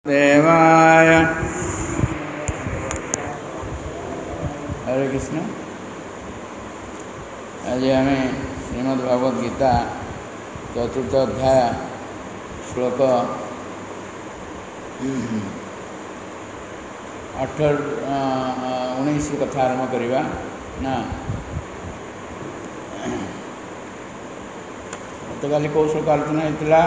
देवाय हरे कृष्ण। आज आम श्रीमद्भागवत गीता चतुर्थ अध्याय श्लोक 19 कथा आरंभ करवा ना। तो काली कौ श्लोक आलोचना होता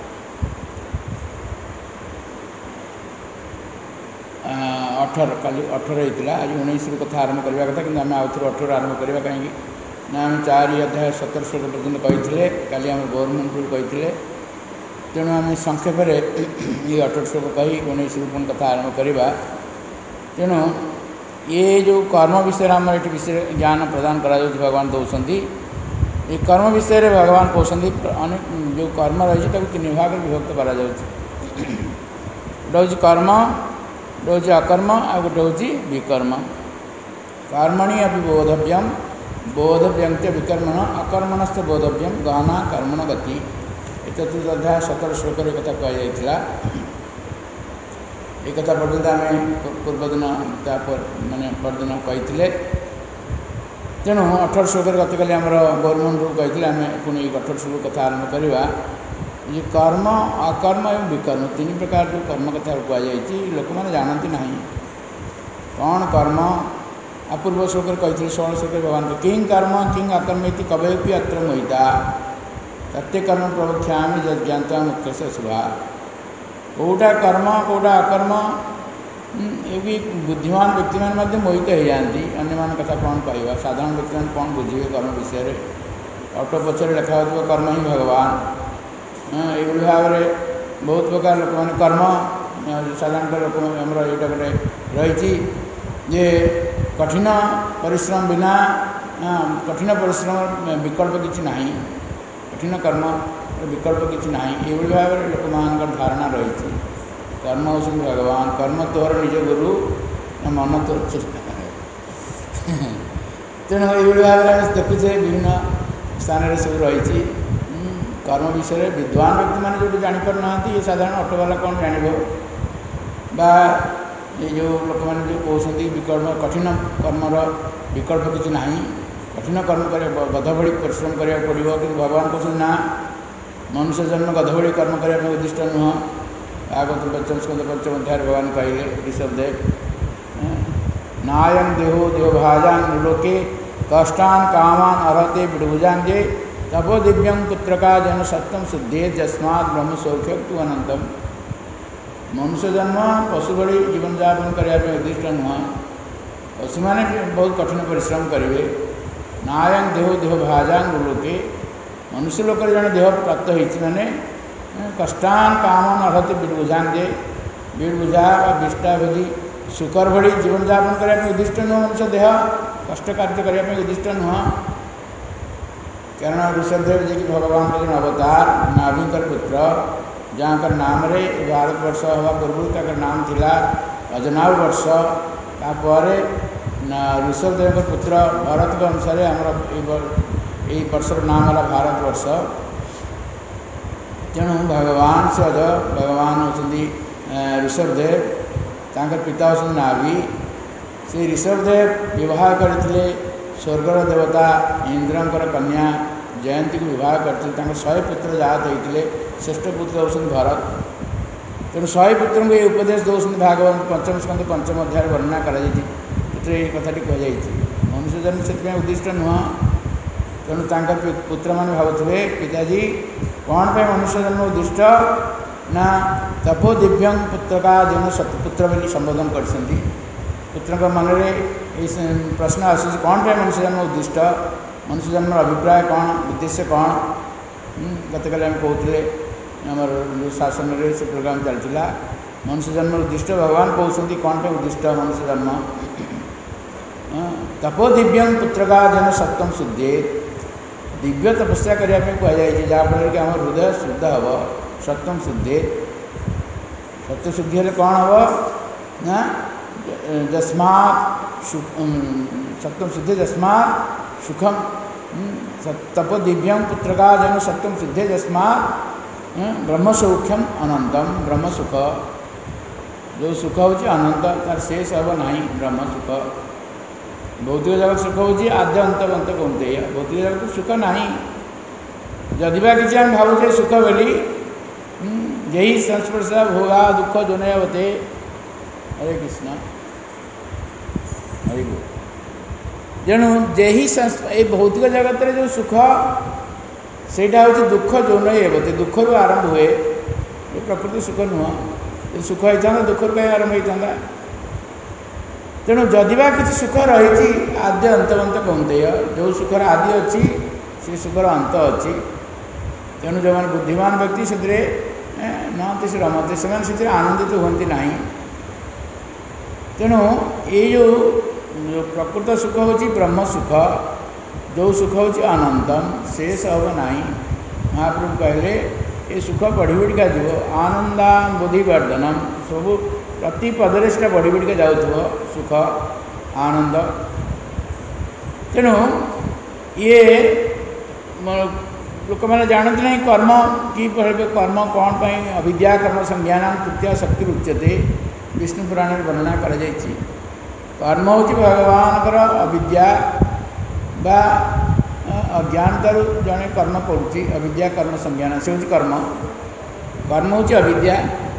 18 काली 18 होता। आज 19 कथा आरंभ करवा कथा कि आम आउ थे 18 आरंभ करवा कहीं ना आम 4 अध्याय 17 श्लोक पर्यटन कही काली आम गौरमंडल कही तेणु आम संक्षेप ये 18 श्लोक कही 19 पुणी कथा आरंभ करवा। तेणु ये जो कर्म विषय आम ये विषय ज्ञान प्रदान करा भगवान दौरान ये कर्म विषय भगवान कहते अनेक जो कर्म रही तीन भाग विभक्त करा गोटे हूँ कर्म गोटे हूँ अकर्म आ गोटे हूँ विकर्म। कर्मणि अभी बोधव्यम बोधव्यंत विकर्मण अकर्मणस्थ बोधव्यम गहना कर्मण गति। चतुर्थ अध्याय 17 श्लोक कथा कहुला। एक कथा पर्यंत आम पूर्वदिन मानने परदिन कही तेणु 18 श्लोक गत काली आम गौरमंडल कही आम पुणी 18 श्लोक कथा आरंभ करवा। ये कर्म अकर्म एवं विकर्म तीन प्रकार जो कर्म कथा कहुई लोक मैंने जानती ना कौन कर्म। अपूर्व श्लोक कही 16 श्लोक भगवान किं कर्म किं अकर्म कवयपि अत्र मोहिता सत्य कर्म प्रवक्ष्यामि ज्ञाता मुख्य से शुभा। कौटा कर्म कौटा अकर्म ये बुद्धिमान व्यक्ति मैंने मोहित हो जाती अन्य कथा कौन कहवा। साधारण व्यक्ति मैंने कौन बुझे कर्म विषय ऑटो पचर लिखा हो कर्म ही भगवान ये भाव में बहुत प्रकार लोक मैंने कर्म साधारण लोक आमर यहाँ गोटे रही जे कठिन परिश्रम बिना कठिन परिश्रम विकल्प किसी ना कठिन कर्म विकल्प किसी ना ये भाव में लोक मान धारणा रही कर्म हूँ भगवान कर्म तोहर निज गुरु मन तो तेणु ये भाव में देखुचे विभिन्न स्थान सब रही कर्म विषय विद्वान व्यक्ति मैंने जो जापर ना ये साधारण ऑटो वाला कौन जान ये जो लोक मैंने जो कहते विकल्प कठिन कर्मर विकल्प किसी ना कठिन कर्म कर गध भली परिश्रम करा पड़ो कि भगवान कहते ना मनुष्य जन्म गध भली कर्म करने उद्दिष्ट नुह। आगत पंचम अध्याय भगवान कहले ऋषभदेव नायम देहो देव भाजान लोके कष्टान कामान अर्हते विडभुजांगे तपो दिव्यं पुत्र का जन सत्यम शुद्धे जस्मात् ब्रह्म सौख्य तु अनंतम। मनुष्य जन्म पशु भली जीवन यापन करने उद्दिष्ट नुह। पशु मैंने बहुत कठिन परिश्रम करेंगे। नायं देहो देह भाजांग लोके मनुष्य लोक जन देह प्राप्त होती मैंने कष्टान कामन अर्हते विडभुजांगे विडभुजा विष्टाभोजी सुकर भली जीवन यापन करने उद्दिष्ट नुह। मनुष्य देह कष्ट कार्य करने उद्दिष्ट नुह। कारण ऋषभदेव जी की भगवान के जो अवतार नाभिकर पुत्र जहाँकर नाम रे भारतवर्ष हवा पूर्व तक नाम थिला अजनाव वर्ष तापर ऋषभदेव पुत्र भरत के अनुसार आमर ये वर्षर नाम है भारतवर्ष। तेणु भगवान से अध भगवान होती ऋषभदेव तांकर पिता होती नाभि से ऋषभदेव विवाह करते स्वर्गर देवता इंद्रंकर कन्या जयंती को विवाह करते 100 पुत्र जात होते श्रेष्ठ पुत्र होती भरत। तेणु 100 पुत्र को ये उपदेश दौरान भागवत पंचम स्कंद पंचम अध्याय वर्णना कर कथाटी कहुई मनुष्य जन्म से उद्दिष्ट नुह। तेणु तांकर पुत्र मैंने भावुवे पिताजी कौन पे मनुष्य जन्म उद्दिष्ट ना तपो दिव्यं पुत्र का जन सतपुत्र बोली संबोधन करते पुत्र मन में प्रश्न आसूँ कौन पे मनुष्य जन्म उद्दिष्ट मनुष्य जन्म अभिप्राय कौन उद्देश्य कौन। गत काल आम कहते आमर शासन से प्रोग्राम चलता मनुष्य जन्म उद्दिष्ट भगवान कहते कौन पे उद्दिष्ट मनुष्य जन्म तपो दिव्यं पुत्र का जन सत्यम शुद्धे दिव्य तपस्या करने कहुई जहाँफल कि आम हृदय शुद्ध हम सत्यम शुद्धे सत्य शुद्धि हेल्ले कौन हम ना जस्मात् सत्यम शुद्धे जस्मात् सुखम तपो दिव्यं पुत्र का जन सत्यम सिद्धे जस्मात् ब्रह्म सौख्यम अनंतम ब्रह्म सुख जो सुख होची अनंत तार शेष हम ना ब्रह्म सुख। भौतिक जगत सुख होची आद्य अंत कौंतेय भौतिक जगत सुख ना जदि बा किसी आम भावुचे सुख बोली यही संस्पर्श भोगा दुख जोनय होते। हरे कृष्ण हरि बोल। जेणु जेही ये भौतिक जगत रे जो सुख सेटा हूँ दुख जोनय होते दुख रू आरंभ हुए ये प्रकृति सुख नुह सुख होता दुख रू कहीं आरंभ होता। तेणु जदिबा किसी सुख रही आद्य अंतवंत कौंतेय जो सुखर आदि अच्छी से सुखर अंत अच्छी। तेणु जो मैंने बुद्धिमान व्यक्ति से नहते से रमते से आनंदित हुए ना। तेणु ये जो प्रकृत सुख हूँ ब्रह्म सुख जो सुख हूँ अनंतम शेष हम ना। महाप्रभु कहले ये सुख बढ़ी बढ़िका जीव आनंदा बुद्धिवर्धनम सब प्रति पदरे से बढ़ी बढ़िका जाऊँ सुख आनंद। तेणु ये लोक मैंने जानते ना कर्म कि कर्म कौन पर अविद्या कर्म संज्ञान तृतीय शक्ति उच्यते विष्णु पुराण में वर्णना कर कर्म हूँ भगवान अविद्या बा अज्ञानतार जड़े कर्म करुच्ची अविद्या कर्म संज्ञान से हूँ कर्म कर्म हूँ अविद्या।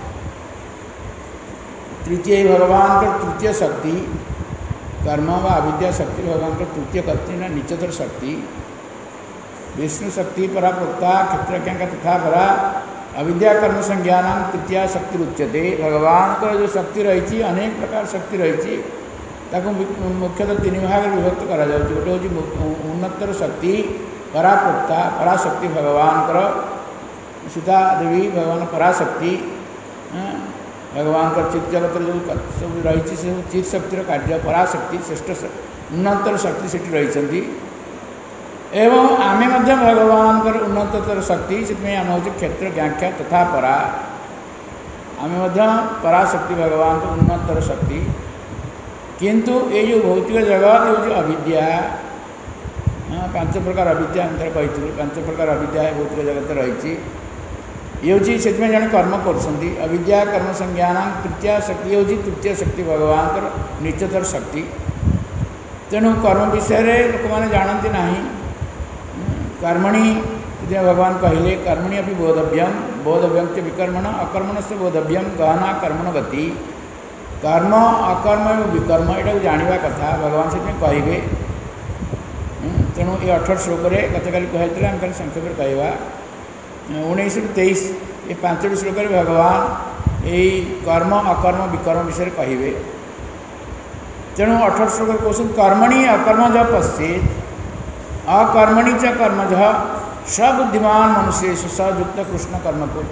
तृतीय भगवान का तृतीय शक्ति कर्म व अविद्या शक्ति भगवान का तृतीय शक्ति ना निचतर शक्ति विष्णु शक्ति परा प्रोक्ता क्षेत्रज्ञ का तथा परा अविद्या कर्म संज्ञान तृतीय शक्ति उच्यते। भगवान को जो शक्ति रही अनेक प्रकार शक्ति रही मुख्यतः तीन भाग विभक्त करा गोटे हूँ उन्नतर शक्ति पराप्रोक्ता पराशक्ति भगवान सीता देवी भगवान पराशक्ति भगवान का चित्त जगत जो सब रही से चित शक्तिर कार्य पराशक्ति श्रेष्ठ उन्नतर शक्ति से रही एवं आमे मध्य भगवान उन्नतर शक्ति से आम हूँ क्षेत्र व्याख्या तथा परा आमे मध्य पराशक्ति भगवान को उन्नतर शक्ति। किंतु ये जो भौतिक जगत ये जो अविद्या पांच प्रकार अविद्या अंतर कही पांच प्रकार अविद्या भौतिक जगत रही ये हूँ से जन कर्म कर अविद्या कर्म संज्ञान तृतीय शक्ति हूँ तृतीय शक्ति भगवान निचतर शक्ति। तेणु कर्म विषय लोक मैंने जानती ना कर्मणि भगवान कहले कर्मणि अभी बोधव्यम च विकर्मण अकर्मण से बोधव्यम गहना कर्मण गति कर्म अकर्म एवं विकर्म यहाँ जानवा कथा भगवान से कहे। तेणु ये 18 श्लोक गतकाली कहते आम कल संक्षेप कहवा 19 ରୁ 23 ये 5 श्लोक भगवान यही कर्म अकर्म विकर्म विषय कहे। तेणु 18 श्लोक कहते कर्मणि अकर्म ज पश्चेत अकर्मणि च कर्मज सबुद्धिमान मनुष्य सयुक्त कृष्ण कर्म को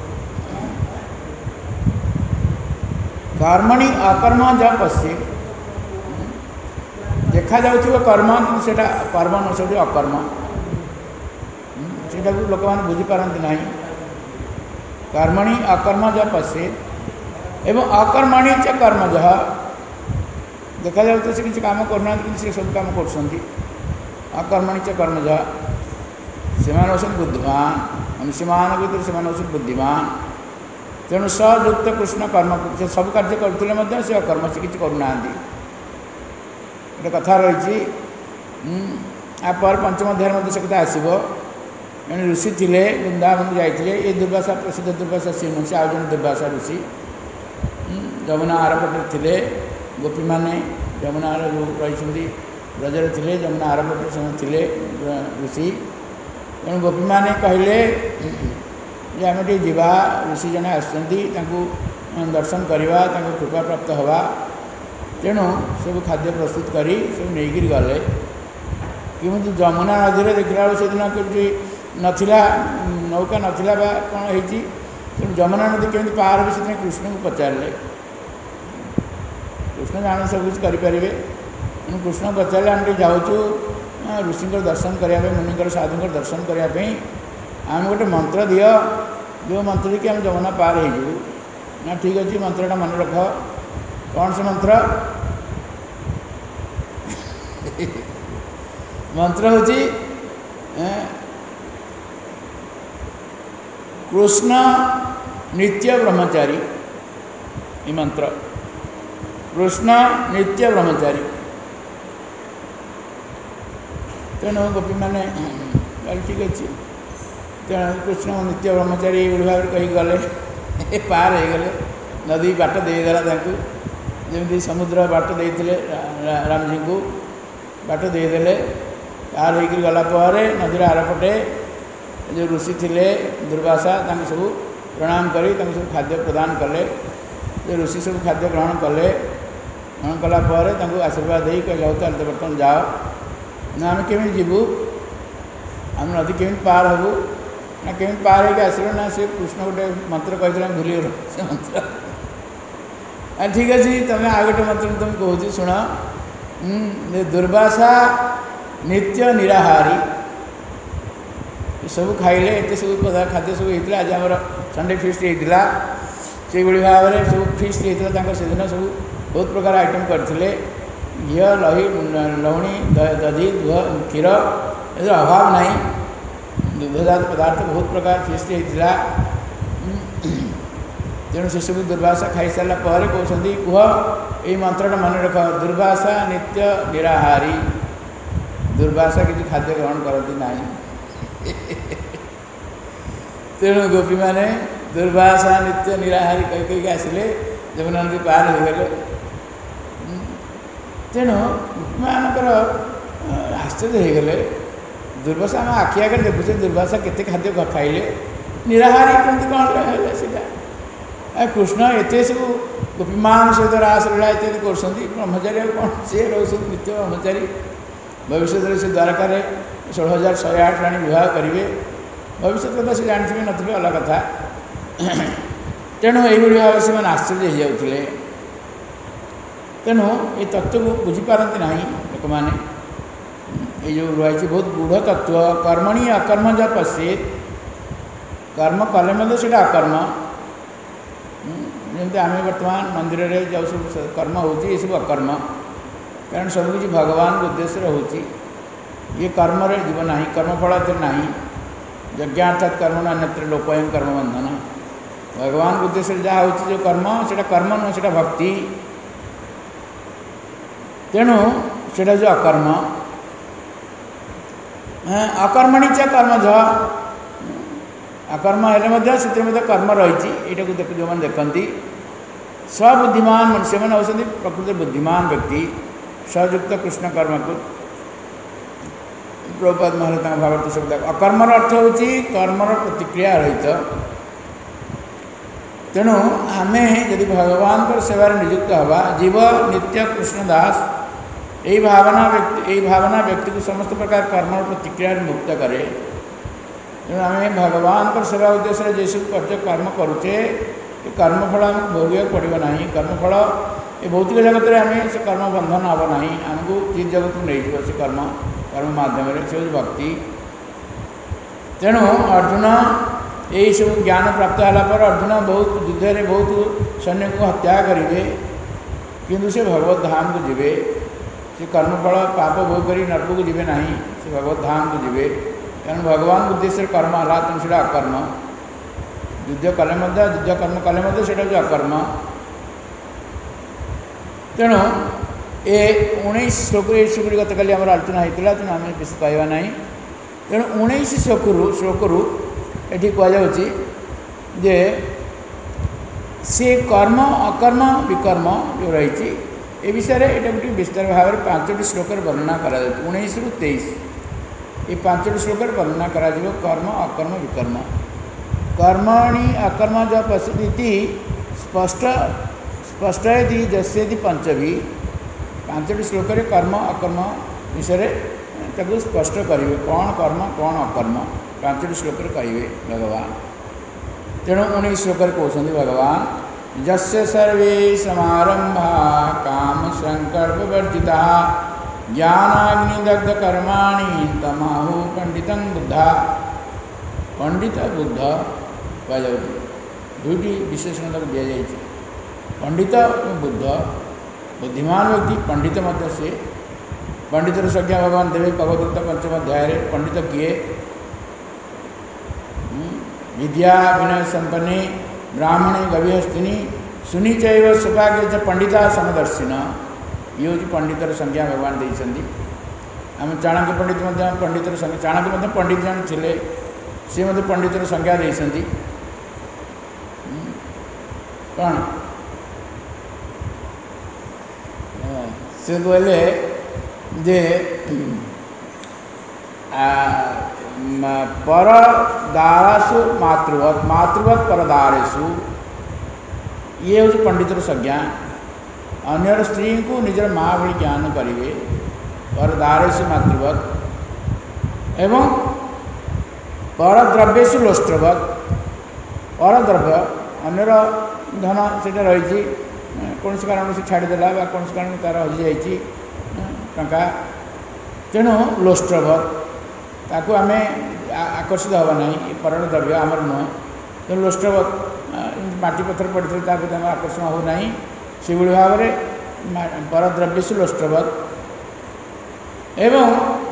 कर्मणि अकर्म ज पश्चेत देखा जाउथिबो कर्म कि सेटा कर्म न से अकर्म सेटा लोक मैंने बुझीपारती ना। कर्मणि अकर्म ज पश्चेत एवं अकर्मणि च कर्मज देखा जाए से किसी काम करना से सब काम कर अकर्मणि च कर्मज से बुद्धिमान मनुष्य मान भर से बुद्धिमान। तेणु सयुक्त कृष्ण कर्म से सब कार्य करते से अकर्म से किसी करना गोटे कथा रही पर पंचम अध्याय से कथा आसो ऋषि थे वृंदावन जाते ये दुर्वासा प्रसिद्ध दुर्वासा सी नुह से आज जन दुर्वासा ऋषि जमुना आरपटे थे गोपी मैंने जमुना जो रही ब्रजर थे जमुना आरपटे से ऋषि तेणु गोपी मैंने कहले आम टे जा ऋषि जड़े आसन करवा कृपा प्राप्त हवा। तेणु सब खाद्य प्रस्तुत करी सब नहीं गले कि जमुना नदी में देखला से दिन कि नथिला नौका नथिला बा कौन होती तेणु जमुना नदी केमी पार भी से कृष्ण को पचारे कृष्ण जाने सब कुछ करें तेणु कृष्ण पचारे आम जाऊँ ऋषि दर्शन करने मुनि साधु दर्शन करने आम गोटे मंत्र दियो जो मंत्र कि आम जमुना पार हो ना ठीक अच्छे मंत्रटा मन रख कौन से मंत्र मंत्र हूँ कृष्ण नित्य ब्रह्मचारी ये मंत्र कृष्ण नित्य ब्रह्मचारी। तेणु गोपी मैंने ठीक अच्छे तेणु कृष्ण नित्य ब्रह्मचारी ये भाव कही गले पार हो गले नदी बाट देदेला जमी समुद्र बाट देते राम जी को बाट देदेले पार हो गलापर नदीर आरपटे जो ऋषि थे दुर्वासा सब प्रणाम करी सब खाद्य प्रदान कले जो ऋषि सब खाद्य ग्रहण कले ग्रहण कलापर आशीर्वाद दे कहले चल तो बर्तमान जाओ ना आम केमी जीवु आम नदी केमी पार हबू ना केमी पार हो आसो ना से कृष्ण गोटे मंत्र कही भूलीगल से मंत्र ठीक अच्छे तुम आ गए मंत्र तुम कहूँ शुण दुर्वासा नित्य निराहारी सब खाइले एत सब खाद्य सब होता आज आम संडे फिस्ट होता से भाव में सब फिस्ट होता से दिन सब बहुत प्रकार आइटम करते घी लही लवणी दधी क्षीर ये अभाव ना दुग्धजात पदार्थ बहुत प्रकार फिस्ट होता तेणु से सब दुर्वासा खाई सारापर कहते कह ये मंत्रटा मन रख दुर्वासा नित्य निराहारी दुर्वासा किसी खाद्य ग्रहण करती ना तेणु गोपी मैंने दुर्वासा नित्य निराहारी कह कही आसिले जमुना नदी पार हो गले तेणु गोपीमानकर आश्चर्य हो गले दुर्वासा आम आखि आगे देखुचे दुर्वासा केते खाद्य खाइले निराहारी कमी कौन है कृष्ण एत सब गोपीमान सहित रास लीला इत्यादि कर ब्रह्मचारी कौन सी रोज नित्य ब्रह्मचारी भविष्य में से द्वारकार 16,108 राणी विवाह करेंगे भविष्य कथा से जानते नी अलग कथा तेणु यही भाव से आश्चर्य हो जाते तेणु ये तत्व को बुझीपारती ना लोक मैंने ये जो रही बहुत गूढ़ तत्व कर्मणि अकर्म जब पश्येत कर्म कले से अकर्म जमी आम बर्तमान मंदिर में जो सब कर्म हो सब अकर्म कारण सबकि भगवान उद्देश्य होची ये कर्म रे जीव ना कर्मफल ना यज्ञार्थात कर्म अन्यत्र लोकयं कर्म बंधन भगवान उद्देश्य जहाँ हो जो कर्म से कर्म नुह से भक्ति तेणु से जो अकर्म अकर्मणि च कर्म अकर्म हेल्ले से कर्म रही को देख जो मैंने देखती स्वबुद्धिमान मनुष्य मैंने होती प्रकृति बुद्धिमान व्यक्ति सयुक्त कृष्ण कर्म को प्रभुपाद महाराज भागवत शब्द अकर्मर अर्थ हूँ कर्मर प्रतिक्रिया रहित तेणु आम यदि भगवान सेवार नियुक्त हवा जीव नित्य कृष्णदास यही भावना व्यक्ति को समस्त प्रकार कर्मर प्रतिक्रिया मुक्त करे तेणु आम भगवान सेवा उद्देश्य जैसे कर्म करुचे कर्मफल आमको भोग पड़ो ना कर्मफल ये भौतिक जगत में आम से कर्म बंधन हम ना आमको चित जगत को नहीं से कर्म माध्यम से भक्ति तेणु अर्जुन यही सब ज्ञान प्राप्त होगापर अर्जुन बहुत युद्ध में बहुत सैन्य को हत्या करेंगे किंतु से भगवत धाम को जीवे से कर्मफल पाप भोग कर नरक को जीवे ना से भगवत धाम को जीवे कारण भगवान उद्देश्य कर्म है तेणु से अकर्म युद्ध कले युद्ध कर्म कले से अकर्म तेणु ये 19 श्लोक गत काली आम आलोचना होता तेणु आम बेस कहवा ना तेणु 19 श्लोकरू ये कहुच्छे जे से कर्म अकर्म विकर्म जो रही ए विषय में यहाँ गोटे विस्तार भाव में 5टी श्लोक वर्णना करा 19 ରୁ 23 ये 5टी श्लोक वर्णना करा कर्म अकर्म विकर्म कर्मणि अकर्म ज पश्यति स्पष्ट स्पष्टयति जस्यति पंचभी 5टी श्लोक कर्म अकर्म विषय ताको स्पष्ट करेंगे कौन कर्म कौन अकर्म 5टी श्लोक कहे भगवान तेणु 19 श्लोक कहते भगवान यस्य सर्वे समारंभा काम संकल्प वर्जिता ज्ञानाग्निदग्ध कर्माणि तमाहु पंडितं बुद्धा पंडित बुद्ध कह दुईटी विशेषण तक दि जाए पंडित बुद्ध बुद्धिमान व्यक्ति पंडित मध्य से पंडितर संज्ञा भगवान देवे भगवद्गीता 5म अध्याय पंडित किए विद्या विनय संपन्ने ब्राह्मणे गविहस्तिनी सुनी चैव सुभाग्य पंडिता समदर्शिन ये हूँ पंडितर संज्ञा भगवान देते। आम चाणक्य पंडित पंडितर संज्ञा चाणक्य पंडित जन थे सी पंडितर संज्ञा देते कौन से कहले जे परदारेषु मातृवत मातृवत परदारेषु ये हूँ पंडितर संज्ञा अन्यर स्त्री को निजर माँ भली ज्ञान करेंगे परदारेषु मातृवत एवं परद्रव्येषु लोष्ट्रवत परद्रव्य अन्यर धन से रही कौन कारण से छाड़देला कौन कारण तार हजि जाइए टंका तेणु लोष्ट्रवत ताकू आम आकर्षित हवा ना पर द्रव्य आमर नुह तेणु लोष्ट्रवत माटी पत्थर पड़े आकर्षण हो ना से भाव में परद्रव्येषु लोष्ट्रवत एवं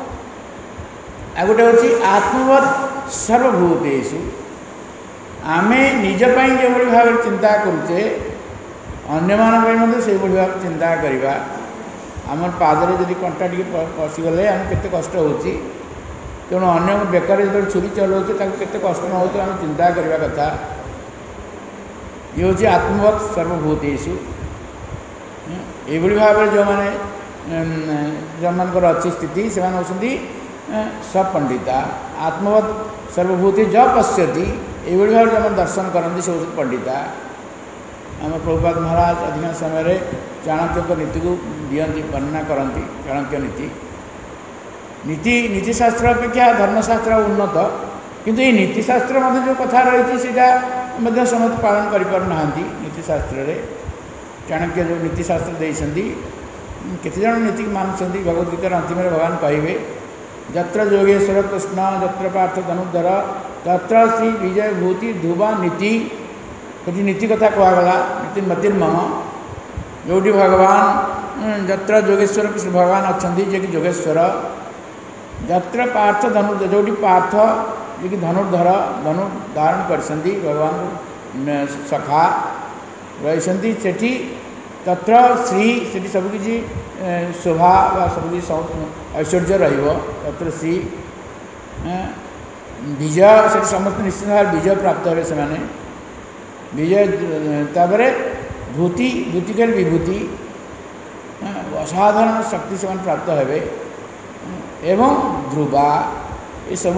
आ गोटे हूँ आत्मवत सर्वभूतेषु आमे निजपाई जो भाव चिंता करुचे अन्य मान से भाव चिंता करवा आम पादरे जब कंटा टी पशिगले आम के कष्ट हो तेणु अन्य बेकार जो छुरी चलाऊे के कष्ट न हो आम चिंता करने कथा ये हूँ आत्मवत सर्वभूतेषु ये भाव में जो मैंने जो मानकर अच्छी स्थिति से होती सपंडिता आत्मवत सर्वभूति ज पश्यति ये भाव जो दर्शन करती से हूँ पंडिता आम प्रभुपाद महाराज अधिकांश समय चाणक्य नीति को दियंती वर्णना करती चाणक्य नीति नीतिशास्त्र अपेक्षा धर्मशास्त्र उन्नत किंतु ये नीतिशास्त्र जो कथा रही समस्त पालन करना नीतिशास्त्र चाणक्य जो नीतिशास्त्र देते केते जन नीति मानुंट भगवद्गीतार अंतिम भगवान कहे जत्र योगेश्वर कृष्ण जत्र पार्थ धनुर्धर तत्र श्री विजय भूति ध्रुवा नीति कति नीति कथा कहगला नीति मतिर्मम जोटी भगवान जत्र योगेश्वर कृष्ण भगवान अच्छा जे कि योगेश्वर जत्र पार्थ धनुर्धर जोटी पार्थ जे कि धनुर्धर धनु धारण कर भगवान सखा रही सेठी तत्र श्री से सबकि शोभा सबकि ऐश्वर्य रत्र श्री विजय से समस्त निश्चित भाव विजय प्राप्त हे से विजय तापर भूति भूति के विभूति असाधारण शक्ति से प्राप्त हे एवं ध्रुवा ये सब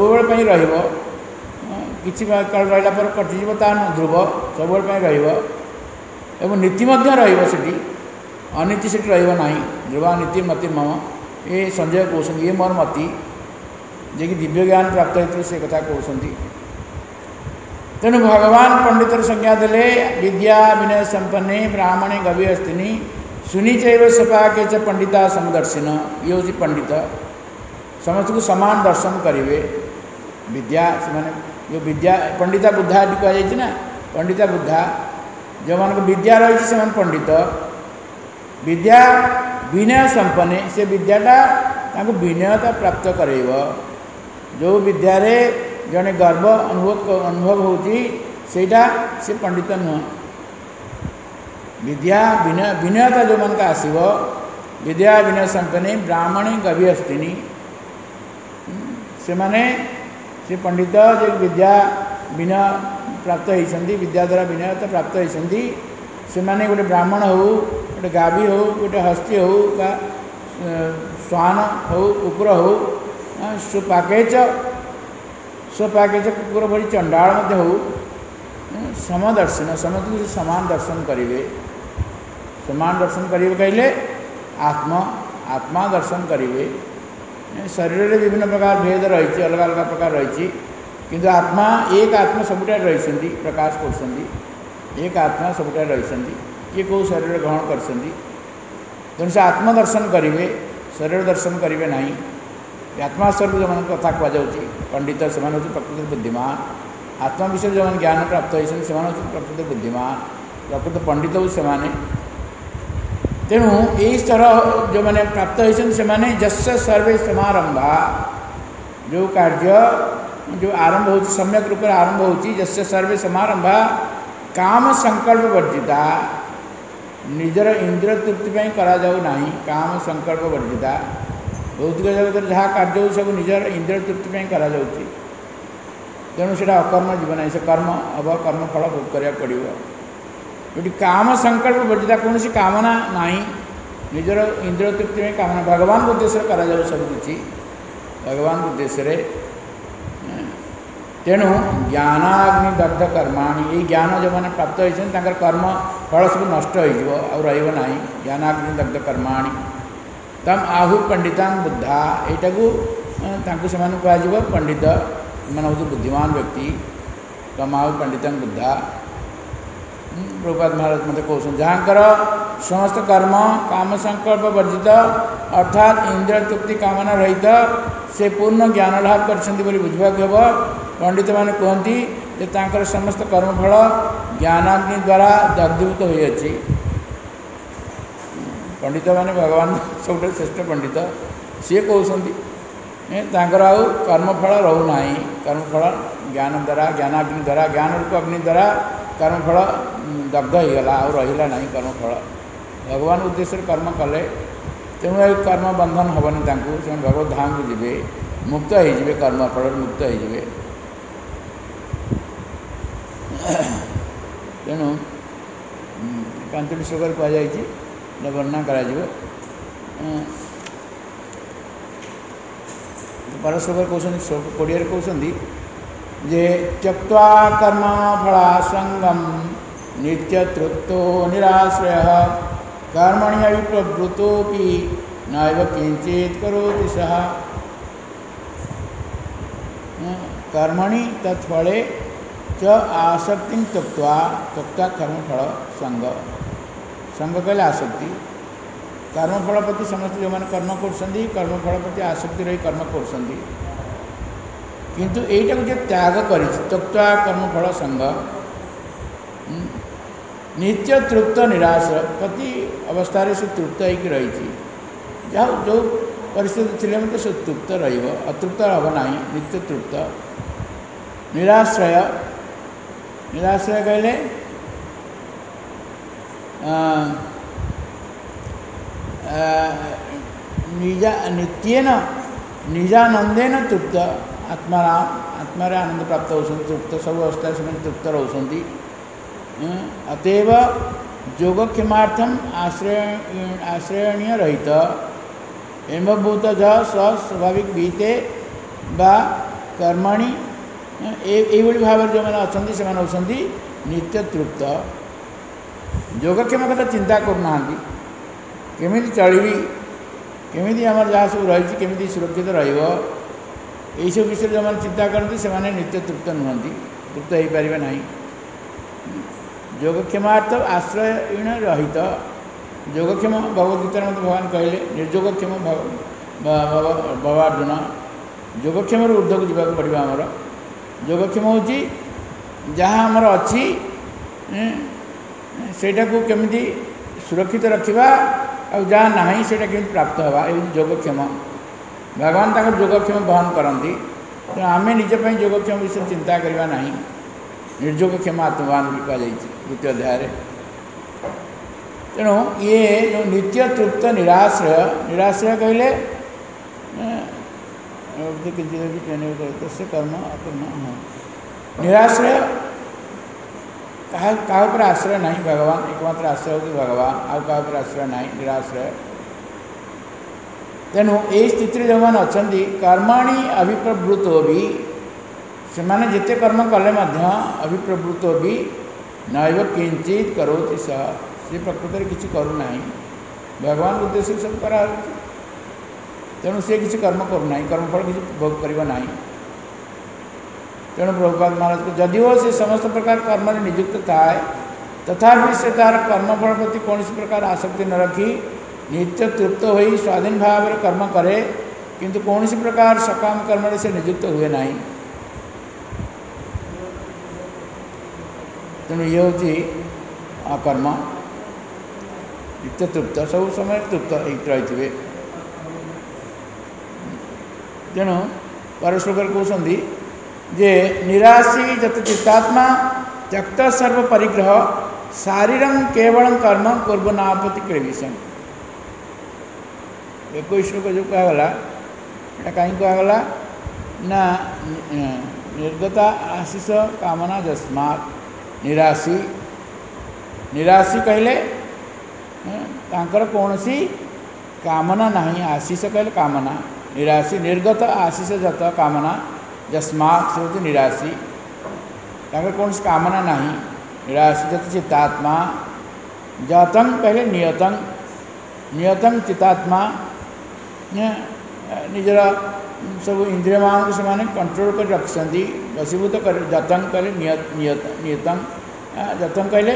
किसी काल रहा पर कटिज ध्रुव सब एवं नीति रही अनीति से रहा ध्रुवा नीति मति मम ये संजय कहते ये मोर मति जे कि दिव्य ज्ञान प्राप्त होते से कथा कहते तेणु भगवान पंडितर संज्ञा देले विद्या विनय संपन्ने ब्राह्मणे गव्यस्तिनी सुनी चैव सपाके च पंडिता समदर्शिन ये हूँ पंडित समस्त को समान दर्शन करेंगे विद्या से जो विद्या पंडिता बुद्धा कहुई ना पंडिता बुद्धा जो मान विद्या रही से पंडित विद्या विनय संपन्ने से विद्याटा विनयता प्राप्त करेब जो विद्यारे जड़े गर्व अनुभव होटा से पंडित नुह विद्या विनयता जो मन का आसव विद्या विनय संपन्ने ब्राह्मणे गव्यस्तिनी से पंडित जो विद्या विनय प्राप्त होती विद्या द्वारा विनयता प्राप्त होती से गोटे ब्राह्मण हो गोटे गाभी हो गोटे हस्ती हो श्वान हो कुकुर हो स्वपाकेच कुकुर भली चंडाल हो समदर्शन समस्त समान दर्शन करेंगे समान दर्शन करेंगे कहले आत्मा दर्शन करेंगे शरीर में विभिन्न प्रकार भेद रही अलग अलग प्रकार रही किंतु आत्मा एक आत्मा सबुटा रही प्रकाश कर एक आत्मा सबुटा रही किए कौ शरीर ग्रहण कर तेणु से आत्मदर्शन करेंगे शरीर दर्शन करेंगे ना आत्मा स्वरूप जो मान कथा कहुच्छी पंडित से प्रकृति बुद्धिमान आत्मा विषय जो ज्ञान प्राप्त होती से प्रकृति बुद्धिमान प्रकृत पंडित से तेणु यही स्तर जो मैंने प्राप्त होती से जस्य सर्वे समारंभा जो कार्य जो आरंभ हो सम्यक रूप से आरंभ होती जस्य सर्वे समारंभा काम संकल्प वर्जिता निजर इंद्रिय तृप्ति करा काम संकल्प वर्जिता भौतिक जगत जहाँ कार्य सब निजर इंद्रिय तृप्ति करा तेणु से अकर्म जीवन है से कर्म अब कर्मफल भोग करा पड़ो ये काम संकल्प वर्जिता कौन कामना ना निजर इंद्रिय तृप्ति कामना भगवान को उद्देश्य करा सबकि भगवान को उद्देश्य तेणु ज्ञानाग्नि दग्ध कर्माणी ये ज्ञान जो मैंने प्राप्त होती कर्म फल सब नष्ट होना ज्ञानाग्नि दग्ध कर्माणी तम आहु पंडिता बुद्धा यहाँ से कह पंडित मैंने हूँ बुद्धिमान व्यक्ति तम आहु पंडिता बुद्धा प्रभुपाद महाराज मत कहते जहाँकर समस्त कर्म काम संकल्प वर्जित अर्थात इंद्रिय तृप्ति कामना रहित से पूर्ण ज्ञान लाभ कर बुझा पंडित मैंने कहती समस्त कर्मफल ज्ञानाग्नि द्वारा दग्धीभूत होती पंडित मैंने भगवान सब श्रेष्ठ पंडित सी कहते आउ कर्मफल रोना कर्मफल ज्ञान द्वारा ज्ञानाग्नि द्वारा ज्ञान रूप अग्नि द्वारा कर्मफल दग्ध होगा आउ रहा ना कर्मफल भगवान उद्देश्य कर्म कले तेणु कर्म बंधन हेनी से भगवत धाम को जी मुक्त हो कर्मफल मुक्त हो तेणु पांचटी श्लोक कहुई वर्णना कर पर श्लोक कहते श्लोक 20 कहते जे त्यक्त्वा कर्म फलासंगम नित्य तृप्तो निराश्रय कर्मणि अभिप्रवृतोपि नैव किंचित् करोति सः कर्मणि तत्फले च आसक्ति त्यक्त्वा कर्मफल संग संग कहले आसक्ति कर्मफल प्रति समस्त जो मैंने कर्म कर कर्मफल प्रति आसक्ति रही कर्म कर किंतु यहीटा जो त्याग कर त्यक्त्वा कर्मफल संग नित्य तृप्त निराश प्रति अवस्था से तृप्त हो रही जो परिस्थिति थी मतलब से तृप्त रतृप्त हम ना नित्य तृप्त निराश्रय निराश्रय कहले निजा नित्येन निजानंदेन तृप्त आत्मारे आनंद प्राप्त होती तृप्त सब अवस्था से तृप्त रोचती अतएव योगक्षेमार्थम आश्रयणीय रहित एमभूत स्वाभाविक बीते बा कर्मणि ये भाव जो मैंने अच्छा से होती नित्य तृप्त योगक्षेम कथा चिंता करना केमी चलि केमी आम जहाँ सब रही केमी सुरक्षित रही सब विषय जो मैंने चिंता करती से नित्य तृप्त नुहति तृप्त हो पारे ना योगक्षेमार्थ आश्रयण रहित योगक्षेम भगवद्गीता मत भगवान कहले निर्योगक्षेम भवार्जुन योगक्षेम ऊर्ध्व को जावाक पड़ो आमर योगक्षेम हूँ जहाँ आमर अच्छी सेटा को केमिति सुरक्षित रखा और जहाँ ना से प्राप्त हवा ये योगक्षेम भगवान तक योगक्षेम बहन करती तेणु आम निजप योगक्षेम विषय चिंता करवा ना निर्योगक्षेम आत्मवान भी कहुई द्वितीय अध्याय तेणु ये जो नित्य तृप्त निराश्रय निराश्रय कहले कर्म निराश्रय क्या आश्रय ना भगवान एकमात्र आश्रय होती भगवान आउ क्या आश्रय ना निराश्रय तेणु ये स्थिति जो मैंने अच्छा कर्माणि अभिप्रवृत भी से माने जिते कर्म कले अभिप्रवृत भी नैव किंचित करोति सः से प्रकृत में किसी करूना भगवान उद्देश्य सब करा तेणु से किसी कर्म करूना कर्मफल किसी भोग करना ना तेणु प्रभुपाद महाराज को जदिव से समस्त प्रकार कर्म नियुक्त थाए तथापि से तार कर्मफल प्रति कौन प्रकार आसक्ति न रखी नित्य तृप्त हो स्वाधीन भाव में कर्म करे किंतु कौन प्रकार सकाम कर्म से नियुक्त हुए ना तेणु ये हूँ अकर्म नित्य तृप्त सब समय तृप्त रही तेणु पर श्लोक कहते जे निराशी जत चित्तात्मा त्यक्त सर्व परिग्रह शारीरं केवल कर्म कुर्वनापति क्लेविशम 21 श्लोक जो कहगला एटा कहीं कहगला ना निर्गता आशीष कामना जस्मात् निराशी निराशी कहले तांकर कौनसी कामना नहीं आशीष कहले कामना निराशी निर्गत आशीष जत कामना जस्मात् से होती निराशी तांकर कौनसी कामना नहीं निराशी जत चित्तात्मा जातं कहले नियतं नियतं चित्तात्मा निजर सब इंद्रिय मान को से कंट्रोल कर रखती वशीभूत कर जतन कहले नियतन जतन कहले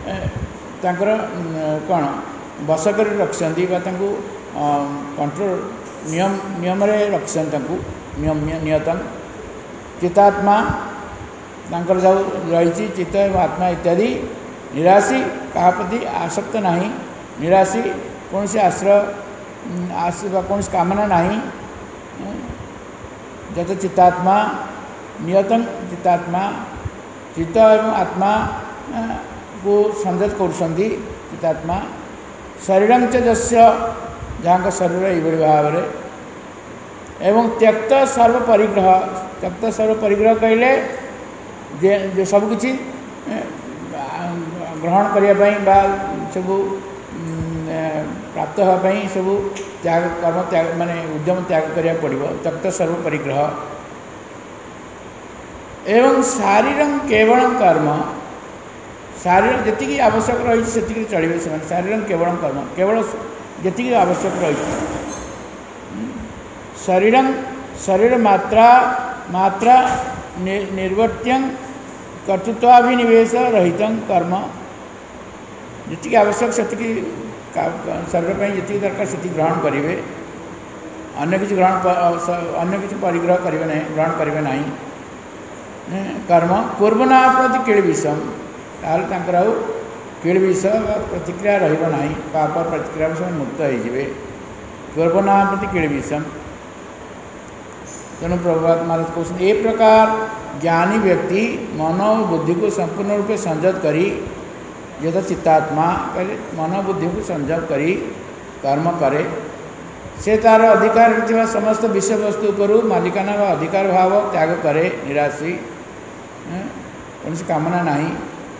कौन बस कर रखती कंट्रोल नियम नियम रखते नियम नियतन चित्तात्मा जो रही चित्त एवं आत्मा इत्यादि निराशी क्या प्रति आसक्त नहीं निराशी कौन सी आश्रय कौन सी कामना नहीं जत चित्तात्मा नियतन चित्तात्मा चित्त एवं आत्मा को संयत करुँच चित्तात्मा शरीरं च जस्य जहाँ शरीर ये भाव एवं त्यक्त सर्व परिग्रह त्यक्त सर्व परिग्रह कहले जो सबकि ग्रहण करने सब प्राप्त होगापी सब त्याग कर्म त्याग माने उद्यम त्याग करिया पड़िबो त्यक्त सर्व परिग्रह एवं शारीरं केवल कर्म शारीर जी आवश्यक रही से चलिए से शारीरं केवल कर्म केवल जी आवश्यक रही शरीरं शरीर मात्रा मात्रा निर्वर्त्यं कर्तृत्वाभिनिवेश रहित कर्म जी आवश्यक से शरीर पर जी दरकार से ग्रहण करेंगे अन्य किसी ग्रहण अन्य किसी परिग्रह करेंगे नहीं ग्रहण करेंगे नहीं कर्म पूर्वना प्रति किलविषम ताल किलविष प्रतिक्रिया रहा पाप प्रतिक्रिया से मुक्त हो पूर्वना प्रति किलविषम तेणु प्रभुपाद महाराज कहते ए प्रकार ज्ञानी व्यक्ति मन और बुद्धि को संपूर्ण रूप से संयत करी यथा चित्तात्मा कहले मन बुद्धि को संयत करी कर्म करे से तार अधिकार थी समस्त विषय वस्तु पर मालिकाना व अधिकार भाव त्याग करे निराशी कौन सी कामना नहीं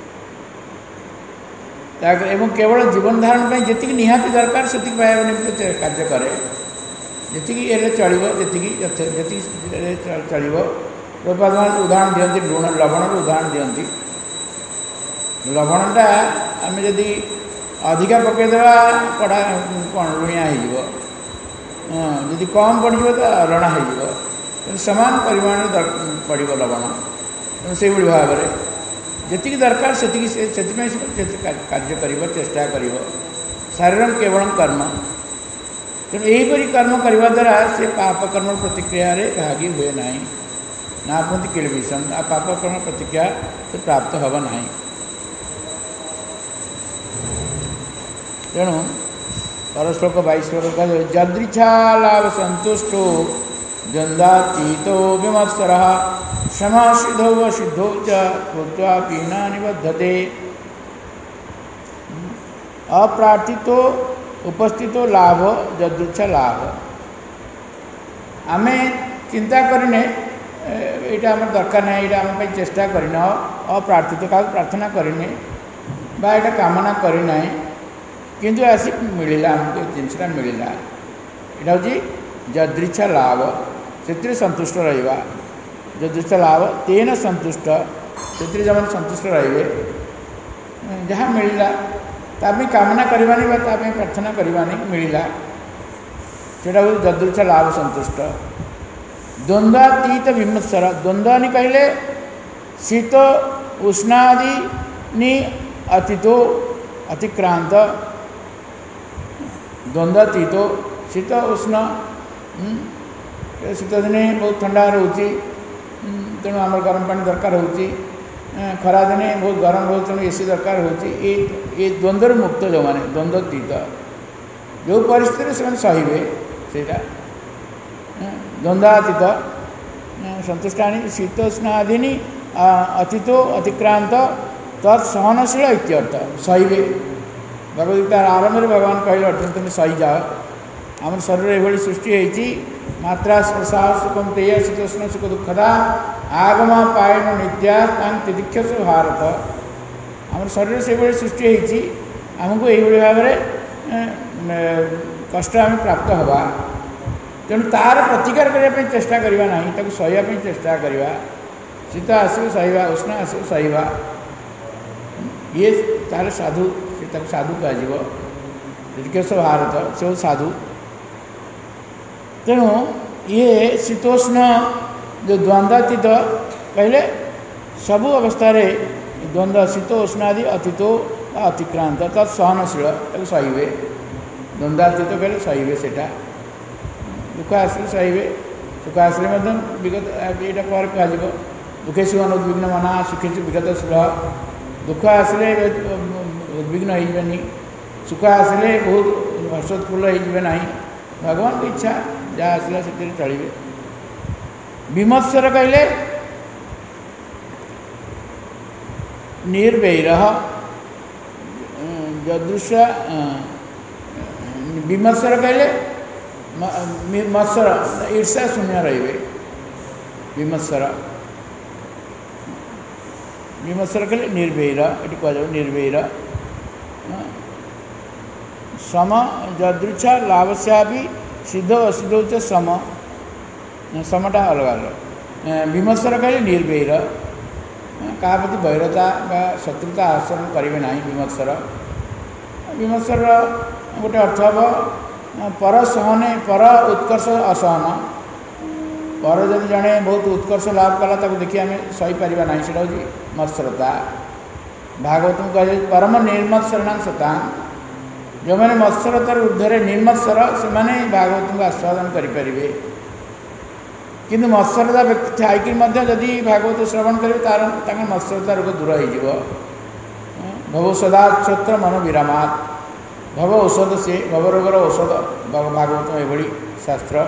त्याग एवं केवल जीवन धारण पर जी निहाती दरकार से पाइबा निमित्त कार्य करे जी चलो जी चलो प्रभुपाद महाराज उदाहरण दिखती लुण लवण उदाहरण दिखती लवणटा आम जदि अधिका पकईदेवा कड़ा कौन लुणिया होजी कम पड़ो तो रणा हो सामान परिमाण पड़ लवण से भाव में जी दरकार से कार्य कर चेष्टा कर शारीरं केवल कर्म तेणु यहीपरि कर्म करने द्वारा से पाप कर्म प्रतिक्रिया भागी हुए ना ना प्रति किलविषम आ पाप कर्म प्रतिक्रिया से प्राप्त हम ना तेणु परश्लोक 22 श्लोक कह जदृच्छा लाभ संतुष्टो द्वंद्वातीतो विमत्सर क्षमासिद्धौ व सिद्धौ च कृत्वा पीना निबद्धते अप्रार्थितो उपस्थितो लाभ जदृच्छा लाभ आमे चिंता करने यहाँ आम दरकार ना यहाँ आम चेष्टा करना अप्रार्थित क्या प्रार्थना करने बा यहाँ कामना करना किंतु आसी मिलला आमको जिनसा मिलला यहाँ हूँ जदृच्छा लाभ से संतुष्ट रहा जदृच्छा लाभ तेन संतुष्ट से जब संतुष्ट रे जहाँ मिलला ताप कामना करवानी प्रार्थना करवानी मिलला से जदृच्छा लाभ संतुष्ट द्वंद्वातीत विमत्सर द्वंद्वानी कहले शीत उष्णादि अतीतो अतिक्रांत द्वंद्वातीतो शीत उष्ण शीत दिने बहुत ठंडा रोचे तेणु आम गरम पानी दरकार होची खरा दिने बहुत गरम रोज तेणु एसी दरकार होची ये द्वंद्व मुक्त जो मैंने द्वंद्वतीत जो परिस्थिति से सहे से द्वंद्वातीत संतुष्टानी शीतोष्णादीनि अतीतो अतिक्रांत तत्सहनशील इत्यर्थ सहिबे भगवद गीतार आरंभ में भगवान कहले अर्जुन तुम सही जाओ आम शरीर एभली सृष्टि होती मात्रा स्पर्शा सुखम तेय शीतोष्ण सुख दुखदा आगम पायन नित्या तिदीक्षस भारत आम शरीर से भाई सृष्टि होती आमको यही भाव में कष्ट आम प्राप्त हवा तेणु तार प्रतिकार करने चेष्टा करवा ना सहायप चेष्टा करवा शीत आसो सहिबा उष्ण आसो सहिबा ये तार साधु से साधु कह तिदीक्षस भारत से साधु तेणु ये शीतोष्ण जो द्वंद्वातीत कहले सबु अवस्था द्वंद्व शीत उष्ण आदि अतीतो अतिक्रांत तत् सहनशील सहिबे द्वंद्वातीत कहले सहिबे सेटा दुख आसले सहिबे सुख आसले विगत यहाँ पर कह दुखेशु अनुद्विग्न मना सुखेशु विगत सुलभ दुख आसले उद्विग्न होनी सुख आसले बहुत हर्षोत्फुल्ल होना भगवान की इच्छा जहाँ आसला से चलिए विमत्सर कहले निर्वैर जदृश विमत्सर कहले मत्सर ईर्षा शून्य रे विमत्सर विमत्सर कहले निर्वैर ये कह निर्वैर सम जदृच्छा लाभस्या भी सिद्ध असिद्ध च सम समटा अलग अलग विमत्सर कहले निर्वैर क्या प्रति वैरता शत्रुता आचरण करेंगे ना विमत्सर विमत्सर गोटे अर्थ हम पर सहने पर उत्कर्ष असहन पर जब जड़े बहुत उत्कर्ष लाभ कला देखिए आम सहीपर ना से मत्सरता भागवत में कह परम निर्मत्सरण सता जो मैंने मत्सरतार ऊर्धरे निर्मत्सर से भागवत को आस्वादन करें किंतु मत्सरता व्यक्ति थी जदि भागवत श्रवण करेंगे तार मत्सरता रोग दूर हो भव सदाक्षत्र मन विरामात भव औषध से भव रोगर औषध भागवत में यही शास्त्र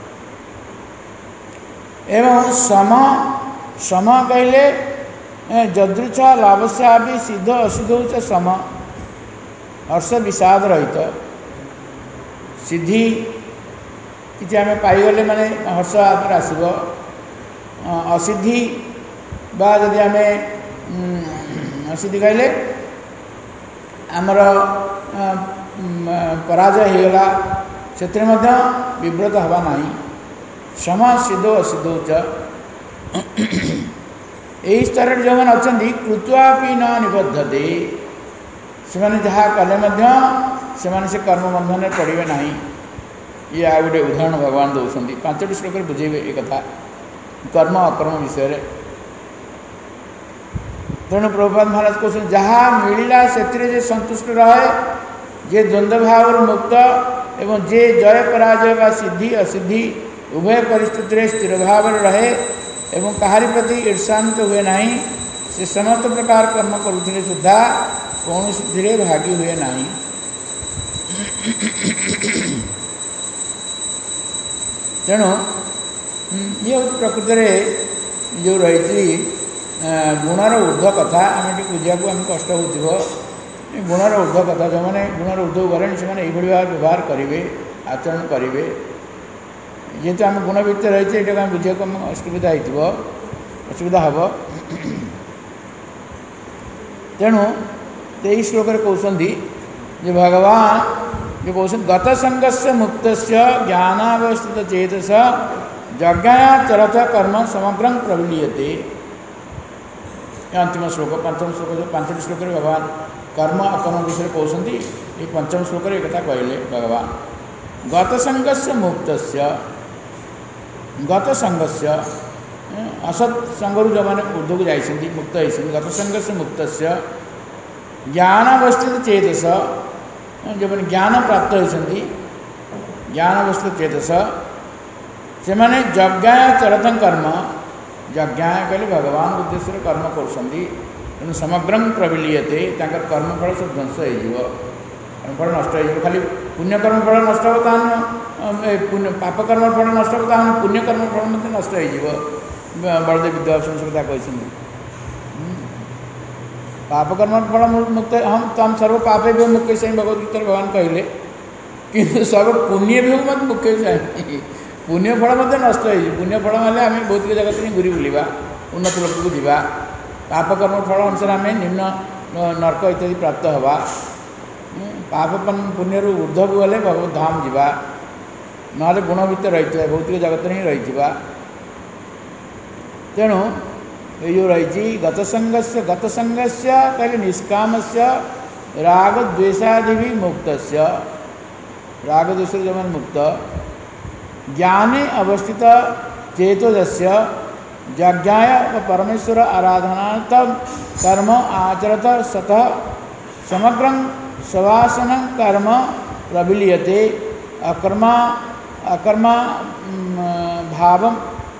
एवं सम सम कहले जदृच्छा लाभस्या भी सिद्ध असिद्ध च सम हर्ष विषाद रहित सिद्धि कि आम पाईगले माने हर्ष आम आसब असिद्धि जदि आम असिद्धि कहले आमर पराजय होगला से विव्रत हवा ना सम सिद्ध असिद्ध च यही स्तर जो मैंने अच्छा कृत्वापि न निबद्धते से जहाँ कले से कर्म बंधन पड़े ना ये आ गए उदाहरण भगवान दौरान 5टी श्लोक बुझेबे एक कथा कर्म अकर्म विषय तेणु प्रभुपाद महाराज कहते जहाँ मिलला से संतुष्ट रहे जे द्वंद्व भाव मुक्त एवं जे जय पराजय व सिद्धि असिद्धि उभय परिस्थिति स्थिर भाव रहे एवं कहारी प्रति ईर्षान्वित हुए ना से समस्त प्रकार कर्म करुले सुधा कौन सिद्धि भागी हुए ना तेणु ये हूँ प्रकृत में जो रही गुणर ऊर्ध्व कथा आम बुझा को आम कष्ट हो गुणर ऊर्ध्व कथा जो मैंने गुणर ऊर्ध्व गले से भाव व्यवहार करेंगे आचरण करेंगे जेहेतु आम गुण भितर रही है आम बुझा को असुविधा हो असुविधा हम तेणु 23 श्लोक कहते जो भगवान जो कौन गत संगस्य मुक्त ज्ञानावस्थित चेतस जज्ञाया चरथ कर्म समग्र प्रविलीयते अंतिम श्लोक 5म श्लोक जो 5टी श्लोक भगवान कर्म अकर्म विषय कहते ये 5म श्लोक एक कहले भगवान गत संगस्य मुक्त गत संगस्य असत् संगरू जो मैंने ऊर्ध्व को जाती मुक्त होती गत संगस्य मुक्त ज्ञानावस्थित चेतस जो मैंने ज्ञान प्राप्त होती ज्ञानावस्थित चेतस से मैंने यज्ञा चरत कर्म यज्ञा कहले भगवान उद्देश्य कर्म कर समग्र प्रविलीयते कर्मफल सब ध्वंस हो कर्मफल नष्ट हो खाली पुण्यकर्मफल नष्ट हो पुण्य पापकर्मफल नष्ट हो पुण्यकर्मफल नष्ट हो बलदेव विद्याभूषण कथा कहते पाप कर्म फल मुक्त हम तम सर्व पापे भी मुक्त से भगवद गीता भगवान कहले कि सर्व पुण्य भी मत मुख्य चाहिए पुण्य फल मत नष्ट हो पुण्य फल माने आम भौतिक जगत में घूरी बुलवा उन्नत लोक को जीवा पाप कर्म फल अनुसार आम निम्न नरक इत्यादि प्राप्त हवा पाप पुण्य ऊर्ध्व को गले भगवत धाम जीवा ना गुण भितर रही भौतिक जगत ही रही तेणु ये जो रही गतसंगस्य कहले निष्काम से राग द्वेषादि भी मुक्त राग द्वेष जो मुक्त ज्ञाने अवस्थित चेतोदस्य जज्ञाय परमेश्वर आराधनार्थं कर्म आचरत सतः समग्रं सवासनं कर्म प्रविलीयते अकर्मा भावं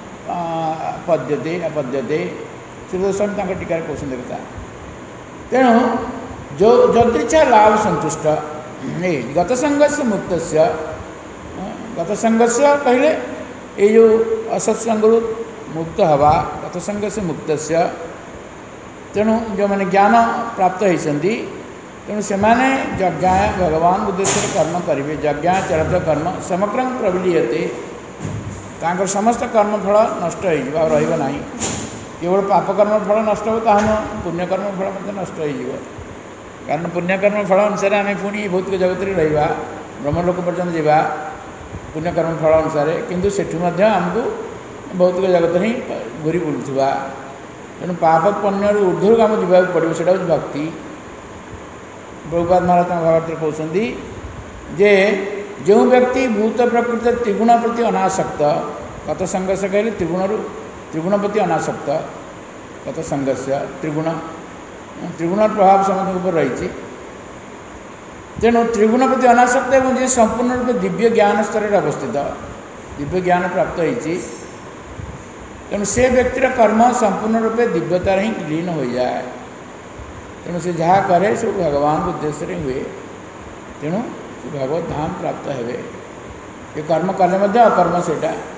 अपद्यते श्रीदर्शन टीका क्वेश्चन देखता तेणु जो जदृच्छा लाभ संतुष्ट गतसंग से मुक्त गतसंग से कहले ये जो असत्संग मुक्त हवा गतसंग से मुक्त तेणु जो मैंने ज्ञान प्राप्त होती तेणु से यज्ञा भगवान उद्देश्य कर्म करेंगे यज्ञा चरत कर्म समग्र प्रविलीयते तांकर समस्त कर्मफल नष्ट हो रहा केवल पापकर्म फल नष्ट हो ताहन पुण्यकर्म फल मत नष्ट हो कारण पुण्यकर्म फल अनुसार आम पुणी भौतिक जगत में रहा ब्रह्मलोक पर्यंत जावा पुण्यकर्म फल अनुसार किंतु सेठू आमको भौतिक जगत ही घूरी बुलूवा तेणु पाप पुण्य ऊर्ध्व आम जावाक पड़ो से भक्ति प्रभुपाद महाराज भागवत कहते जे जो व्यक्ति भूत प्रकृति त्रिगुण प्रति अनासक्त गत संघ से कहले त्रिगुण प्रति अनासक्त गत संघ से त्रिगुण प्रभाव समस्त ऊपर रही तेणु त्रिगुण प्रति अनासक्त एवं जे संपूर्ण रूप दिव्य ज्ञान स्तर में अवस्थित दिव्य ज्ञान प्राप्त होती तेणु से व्यक्तिर कर्म संपूर्ण रूपे दिव्यतार ही लीन हो जाए तेणु से जहाँ करे सब भगवान उद्देश्य हुए तेणु भगवत धाम प्राप्त हे ये कर्म कले अकर्म से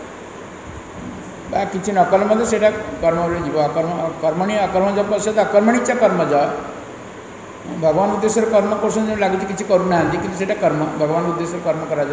कि नकले से कर्म जीव अकर्म कर्मणि अकर्म जब पश्चात अकर्मणि च कर्म ज भगवान उद्देश्य कर्म कर लगुच कि करूना कि कर्म भगवान उद्देश्य कर्म करा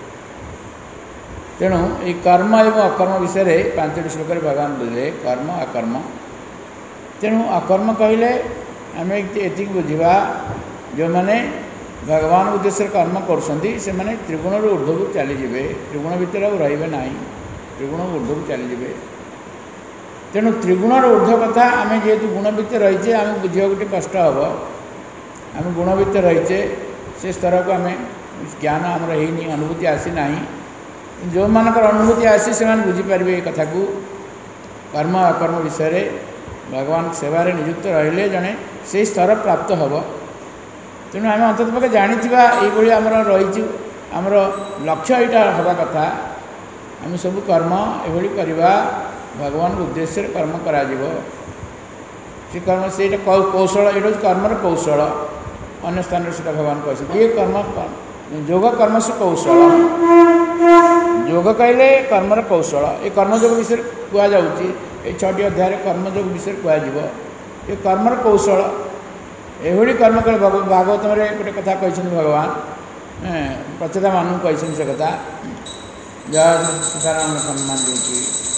तेणु ये कर्म एवं अकर्म विषय 5टी श्लोक भगवान बोले कर्म अकर्म तेणु अकर्म कहले आम ये बुझा जो मैंने भगवान उद्देश्य कर्म कर त्रिगुण ऊर्ध्व को चलीजे त्रिगुण भितर रे ना त्रिगुण ऊर्ध्व को चलीजे तेणु त्रिगुण ऊर्ध्व कथा आम जेहेतु गुण भितर रहीचे आम बुझा गोटे कष्ट हम आम गुण भितर रहीचे से स्तर को आम ज्ञान आमर है अनुभूति आसी ना जो मानकर अनुभूति आसी से बुझीपारे कथा को कर्म अकर्म विषय भगवान सेवार नियुक्त रहिले जड़े से स्तर प्राप्त हम तेणु आम अंत पक्षे जानीवा ये आमर रही आमर लक्ष्य यहाँ हवा कथा आम सब कर्म ये करवा भगवान उद्देश्य कर्म करा से कर्म से कौशल ये कर्मर कौशल अन्य स्थान से भगवान कहते ये कर्म योग कर्म से कौशल योग कहले कर्मर कौशल ये कर्मयोग विषय कहुच्छी ये 6टी अध्याय कर्मयोग विषय कह ये कर्मर कौशल एभली कर्म कले भागवत में गोटे कथा कहते भगवान प्रचेता मानू कहते से कथा जय सीताराम सम्मान देती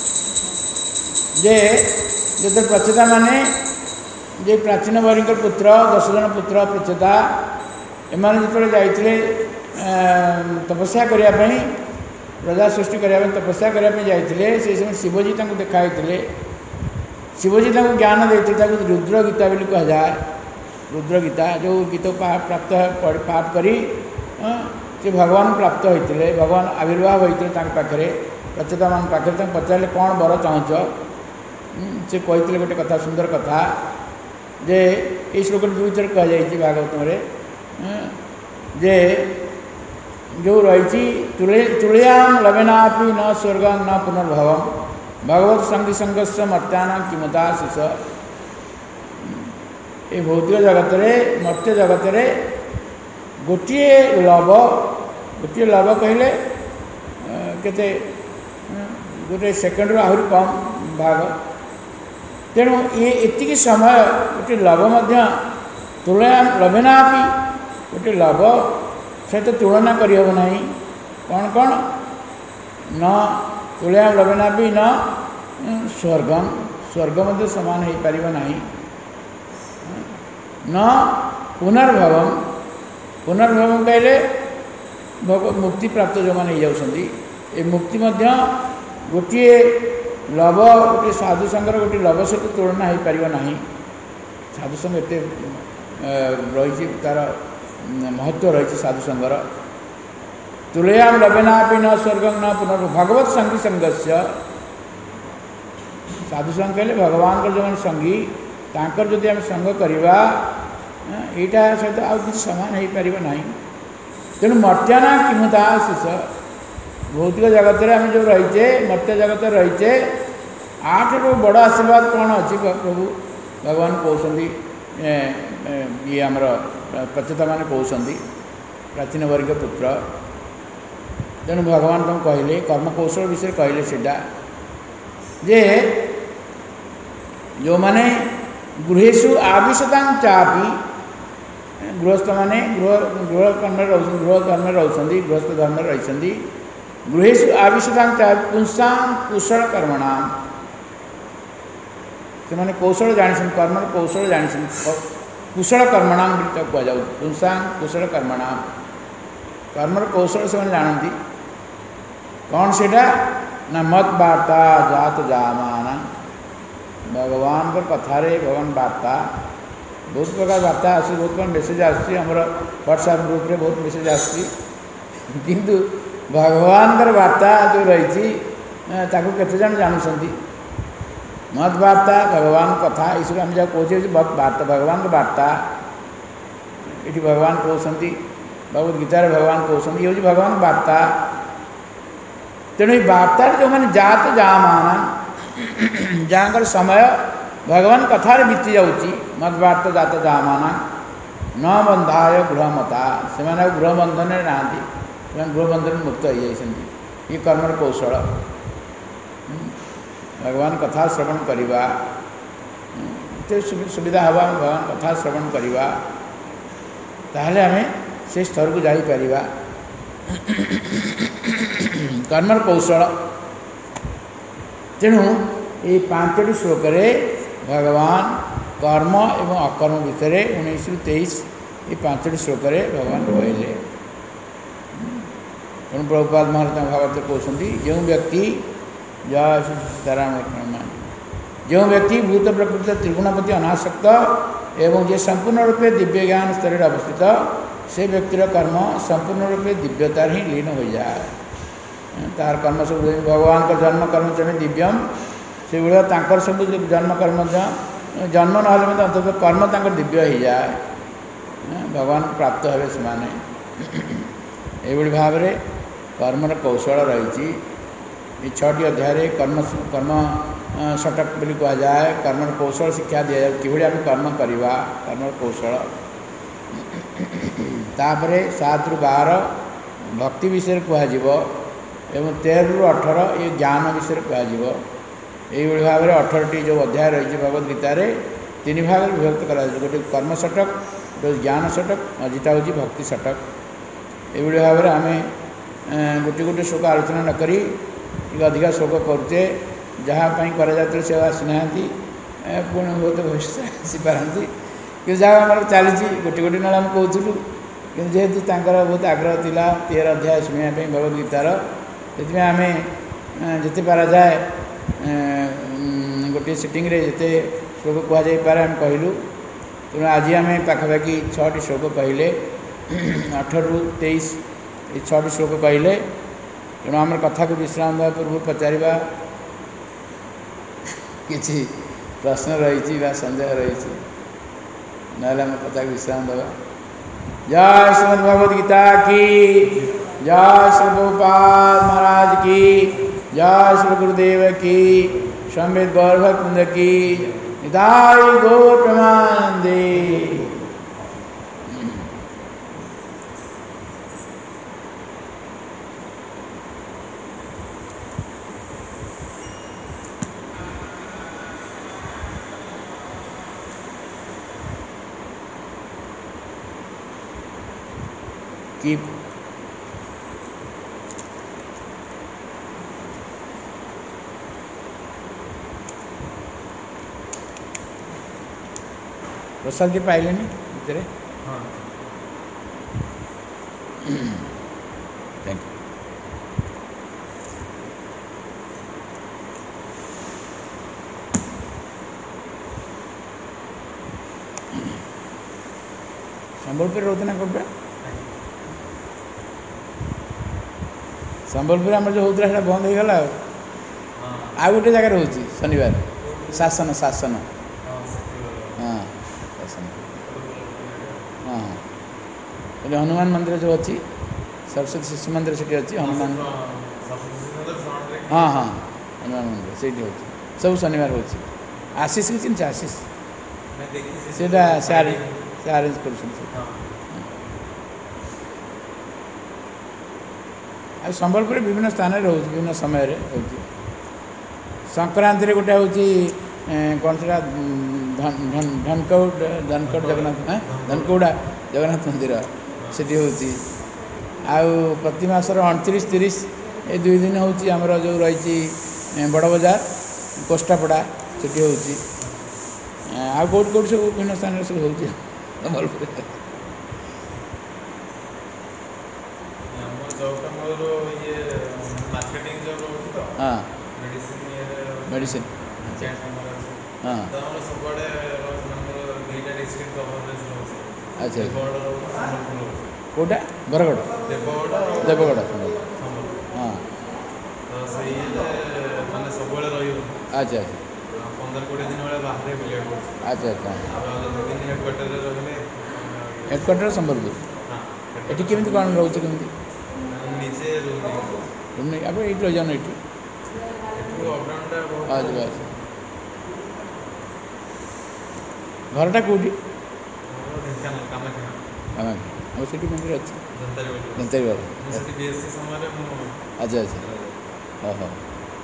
जे जो प्रचेता माने जे प्राचीन बरीकर पुत्र 10 जन पुत्र प्रचेता एम जो जाते तपस्या करने प्रजा सृष्टि करने तपस्या करने जाते से समय शिवजी देखाई शिवजी ज्ञान देते रुद्र गीता बोली कहुए रुद्र गीता जो गीत प्राप्त पाठ करी से भगवान प्राप्त होते भगवान आविर्भाव होते पाखे प्रचेता मान पाखे पचारे कौन वर चाहूच से कहते गोटे कथा सुंदर कथा जे ये श्लोक 2 थर कहुई भागवत में जे जो रही तुलयाम लवेनापि न स्वर्ग न पुनर्भव भगवत संगी संघर्ष मर्त्याना किमता शिष ये भौतिक जगत रे मर्त्य जगत रे गोटे लव कहले केते गोटे सेकेंड रू आहरी कम भाग तेणु ये एतिकी समय गोटे लव तुलना लभेनापि गोटे लभ सहित तुलना करहब ना कौन कौन न तुलना लभेनापि न स्वर्गम स्वर्ग मध्य समान हो पार ना न पुनर्भवम पुनर्भवम कहले मुक्ति प्राप्त जो मैंने जाऊँगी मुक्ति गोटे लभ गोटे साधु संगर गोटे लभ सहित तुलना हो पार ना साधु संग एत रही तार महत्व रही साधु संगर तुलयाम लभेना न स्वर्गम न पुनर् भगवत संगी संगस्य साधु संग कहले भगवान जो मैंने संगी तांकर जदि आम संग करवा यहाँ सहित आउ कि सामान हो पार ना तेणु मर्त्याना किमुता शेष भौतिक जगत में आम जो रहीचे मर्त्य जगत रहीचे आठू बड़ आशीर्वाद कौन अच्छी प्रभु भगवान कहते ये आमर प्रचेता मैंने कहते प्राचीन वर्ग पुत्र तेणु भगवान तुम कहले कर्म कौशल विषय कहले सीटा जे जो मैंने गृहेशु आविशता चापी गृहस्थ मैंने गृह कर्म रोचे गृहस्थ धर्म रही गृहेशु आविशता चापी पुंसा कुशल कर्मणाम से मैंने कौशल जानी कर्म कौशल जानी कुशल कर्मणाम कहु पुंसा कुशल कर्मणाम कर्म कौशल से जानती कौन सेटा ना मत वार्ता जात जामान भगवान कथार भगवान वार्ता बहुत प्रकार वार्ता आस बहुत प्रकार मेसेज आमर व्हाट्सएप ग्रुप रे बहुत मेसेज आसु भगवान वार्ता जो रही केते जन जानुंट मत वार्ता भगवान कथा ये सब आम जहाँ कहे मत वार्ता भगवान वार्ता ये भगवान कहते भगवद गीतार भगवान कहते ये हूँ भगवान वार्ता तेणु वार्ता जो मैंने जात जामाना जहाँ समय भगवान कथार बीती जाऊँगी मत वार्ता जात जामाना न बंधाय गृहमता से गृह बंधन ना गृह बंधन मुक्त हो जाती ये कर्म कौशल भगवान कथा श्रवण करवा सुविधा हवा भगवान कथा श्रवण करवा ताहले आम से स्तर को जापर कर्म कौशल तेणु ये 5टी श्लोक भगवान कर्म एवं अकर्म भितर 19 ରୁ 23 ये 5टी श्लोक भगवान कहले तेणु प्रभुपाद महाराज भागवत कहते जो व्यक्ति जय सीताराम जो व्यक्ति भूत प्रकृति त्रिगुणपति अनासक्त एवं जे संपूर्ण रूपे दिव्य ज्ञान स्तर अवस्थित से व्यक्तिर कर्म संपूर्ण रूपे दिव्यतार ही लीन हो जाए तार कर्म सब भगवान का जन्म कर्म चले दिव्यम से भाया सब जन्म कर्म जन्म ना अंतत कर्म तक दिव्य हो जाए भगवान प्राप्त हे से भाव में कर्मर कौशल रही 6टी अध्याय कर्म कर्म षटक बोली कह जाए कर्म कौशल शिक्षा दि जाए कि आम कर्म करवा कर्म कौशल तापर 7 ରୁ 12 भक्ति विषय कह एवं 13 ରୁ 18 ये ज्ञान विषय कह यही भाव में 18टी जो अध्याय रही भगवद गीतार 3 भाग विभक्त कर गोटे कर्म षटक गोटे ज्ञान षटक मझीटा हूँ भक्ति षटक यही भाव में आम गोटे गोटे श्लोक आलोचना नक अधिका शोक करुचे जहाँपाई कर से आसीना पुणी बहुत भविष्य आसीपारती कि जहाँ आम चली गोटे गोटे ना आम कहूँ कि जेहेतु बहुत आग्रह था 13 अध्याय शुणापी भगवद गीतार से आम जिते पारा जाए गोटे सिटिंग जिते श्लोक कहुपर आम कहलु तेणु आज आम पाखापाखि 6टी श्लोक कहले 18 ରୁ 23 ये 6टी श्लोक कहले तेणु आम कथा को विश्राम देवा पूर्व पचारा किसी प्रश्न रही संदेह रही ना आम कथा को विश्राम देवा जय श्रीमद् भगवद गीता की जय श्री गोपाल महाराज की जय श्री गुरुदेव की संवेद गौरभकुंद की निताई गौर प्रमानंदे। ପ୍ରସାଦଟି ପାଇଲେନି ଭିତରେ ଥ୍ୟାଙ୍କ ୟୁ। ସମ୍ବଲପୁରରେ ରହୁଥିଲେ ନା କେଉଁଠି? ସମ୍ବଲପୁରରେ ଆମର ଯେଉଁ ହେଉଥିଲା ସେଇଟା ବନ୍ଦ ହେଇଗଲା ଆଉ ଗୋଟେ ଜାଗାରେ ହେଉଛି ଶନିବାର ଶାସନ ହଁ ଶାସନ ହଁ ହଁ ଏଠି ହନୁମାନ ମନ୍ଦିର ଯେଉଁ ଅଛି ସରସ୍ୱତୀ ଶିଶୁ ମନ୍ଦିର ସେଠି ଅଛି ହନୁମାନ ହଁ ହଁ ହନୁମାନ ମନ୍ଦିର ସେଇଠି ହେଉଛି ସବୁ ଶନିବାର ହେଉଛି। ଆଶିଷକୁ ଚିହ୍ନିଛ? ଆଶିଷ ସେଇଟା ସେ ଆରେଞ୍ଜ କରୁଛନ୍ତି। ଆଉ ସମ୍ବଲପୁରରେ ବିଭିନ୍ନ ସ୍ଥାନରେ ରହୁଛି ବିଭିନ୍ନ ସମୟରେ ହେଉଛି। ସଂକ୍ରାନ୍ତିରେ ଗୋଟେ ହେଉଛି କ'ଣ ସେଟା ଧନକୋଡ଼ ଜଗନ୍ନାଥ ଧନକୋଡ଼ା ଜଗନ୍ନାଥ ମନ୍ଦିର ସେଠି ହେଉଛି। ଆଉ ପ୍ରତି ମାସର 29, 30 ଏ 2 ଦିନ ହେଉଛି ଆମର ଯେଉଁ ରହିଛି ବଡ଼ ବଜାର କୋଷ୍ଟାପଡ଼ା ସେଠି ହେଉଛି। ଆଉ କେଉଁଠି କେଉଁଠି ସବୁ ବିଭିନ୍ନ ସ୍ଥାନରେ ସବୁ ହେଉଛି ସମ୍ବଲପୁରରେ। ହଁ ମେଡ଼ିସିନ ହଁ ଆଚ୍ଛା କେଉଁଟା ବରଗଡ଼ ଦେବଗଡ଼ ହଁ ଆଚ୍ଛା ଆଚ୍ଛା 15-20 ଦିନ ଭଳିଆ ବାହାରେ ବୁଲିବାକୁ ପଡ଼ୁଛି। ଆଚ୍ଛା ଆଚ୍ଛା ଆଉ 2 ଦିନ ହେଡ଼କ୍ୱାର୍ଟରରେ ରହିଲେ ହେଡ଼କ୍ୱାର୍ଟର ସମ୍ବଲପୁର। ଏଠି କେମିତି କ'ଣ ରହୁଛି କେମିତି? ନିଜେ ରୁମ୍ ନେଇକି ରୁମ୍ ନେଇ ଆପଣ ଏଇଠି ରହିଯାଉନ ଏଇଠି ଏଠୁ ଅପଡାଉନଟା ଯିବା ଆସିବା। ଘରଟା କେଉଁଠି? ଢେଙ୍କାନାଳ କାମାକ୍ଷା ଆଉ ସେଠି ମନ୍ଦିର ଅଛି ଦନ୍ତାରୀ ବାବା। ମୁଁ ସେଠି ବିଏସ୍ସି ସମୟରେ ମୁଁ ଆଚ୍ଛା ଆଚ୍ଛା ହଁ ହଁ।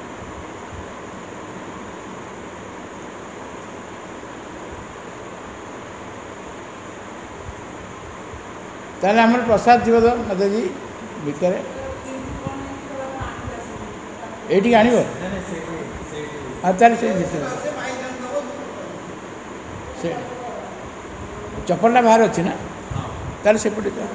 ତାହେଲେ ଆମର ପ୍ରସାଦ ଥିବ ତ ମାତାଜୀ ଭିତରେ ଏଇଠିକି ଆଣିବ ଆଉ ତାହେଲେ ସେ ଭିତରେ ସେ ଚପଲଟା ବାହାରେ ଅଛି ନା ତାହେଲେ ସେପଟେ ତ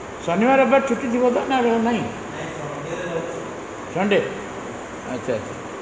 ଶନିବାର ରବିବାର ଛୁଟି ଥିବ ତ ନା ନାହିଁ? ସଣ୍ଡେ ଆଚ୍ଛା ଆଚ୍ଛା।